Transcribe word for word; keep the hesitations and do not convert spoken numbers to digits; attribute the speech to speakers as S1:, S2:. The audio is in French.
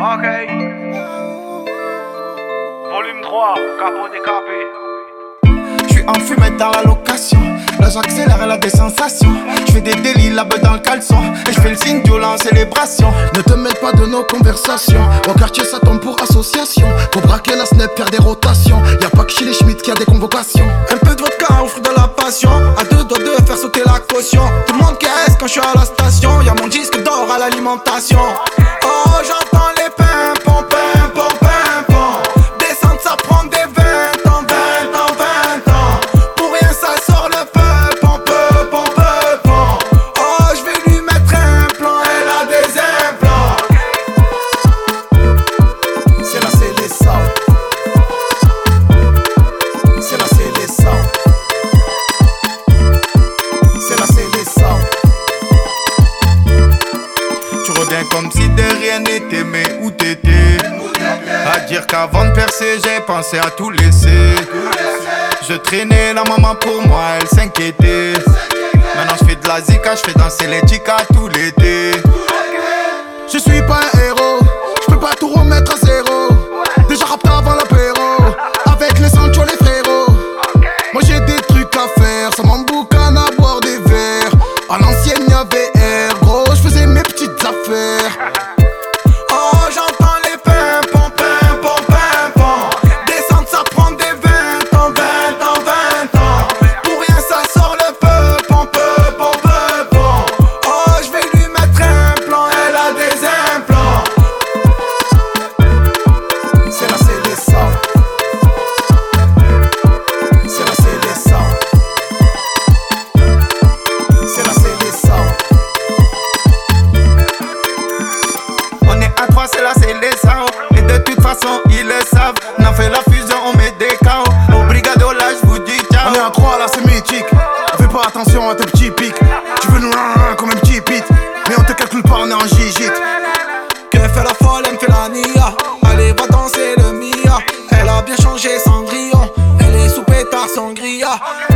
S1: Ok. Volume trois, capot décapé.
S2: J'suis en fumette dans la location. Là j'accélère, elle a des sensations. J'fais des délits, la beuh dans le caleçon. Et j'fais le signe Dieu en célébration. Ne te mêle pas de nos conversations. Au quartier ça tombe pour association. Pour braquer la snap, faire des rotations. Y'a pas que chez les Schmitt qu'il y a des convocations. Un peu de vodka au fruit de la passion. À deux doigts de faire sauter la caution. Tout le monde caisse quand j'suis à la station. Y'a mon disque d'or à l'alimentation. Oh j'entends les pimpons, pimpons, pimpons. Descendre ça prend des vingt ans, vingt ans, vingt ans. Pour rien ça sort le peupon, peupon, peupon. Oh j'vais lui mettre un plan, elle a des implants. C'est là c'est les sangs. C'est là c'est les sangs. C'est là c'est les sangs. Tu reviens comme si de rien n'était, mais où t'étais? À dire qu'avant de percer, j'ai pensé à tout laisser. Je traînais la maman pour moi, elle s'inquiétait. Maintenant je fais de la zika, je fais danser les chicas tout l'été. Je suis pas un héros, je peux pas tout remettre à zéro. Déjà rapté avant l'apéro, avec les Sancho les frérots. Moi j'ai des trucs à faire, ça m'emboucane à boire des verres. À l'ancienne y'avait air, gros, je faisais mes petites affaires. Oh j'entends les pimpons, pimpons, pimpons. Descendre ça prend des vingt ans, vingt ans, vingt ans. Pour rien ça sort le peupon, peupon, peupon. Oh j'vais lui mettre un plan, elle a des implants. C'est là c'est les sangs. C'est là c'est les sangs. C'est là c'est les sangs. On est à trois, c'est là c'est les sangs. Et de toute façon ils le savent. On a fait la fusion, on met des K O. Au brigado là je vous dis ciao. On est à trois là c'est mythique. Fais pas attention à tes petits pics. Tu veux nous rin comme un petit pit. Mais on te calcule pas, on est en gigite. Que fait la folle, elle me fait la nia. Allez va danser le Mia. Elle a bien changé Cendrillon. Elle est sous pétard Sangria.